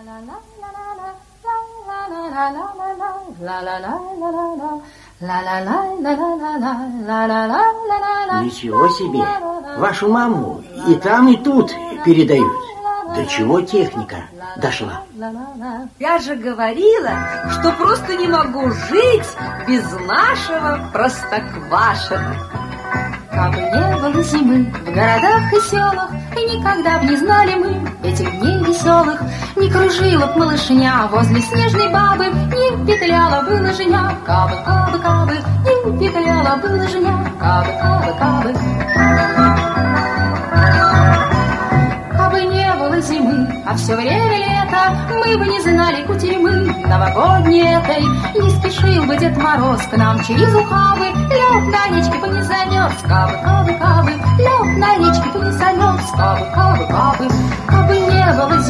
Ничего себе! Вашу маму и там, и тут передают. До чего техника дошла? Я же говорила, что просто не могу жить без нашего Простоквашино. Кабы не было зимы в городах и селах, и никогда б не знали мы этих дней веселых, не кружила б малышня возле снежной бабы, не петляла бы лыжня, кабы, кабы, кабы, не петляла бы лыжня, кабы, кабы, кабы. Кабы не было зимы, а все время лето, мы бы не знали кутерьмы новогодней этой. Не спешил бы Дед Мороз к нам через ухабы, лед на речке бы не замерз, кабы, кабы, кабы, лед на речке бы не замерз, кабы, кабы, кабы. Кабы не было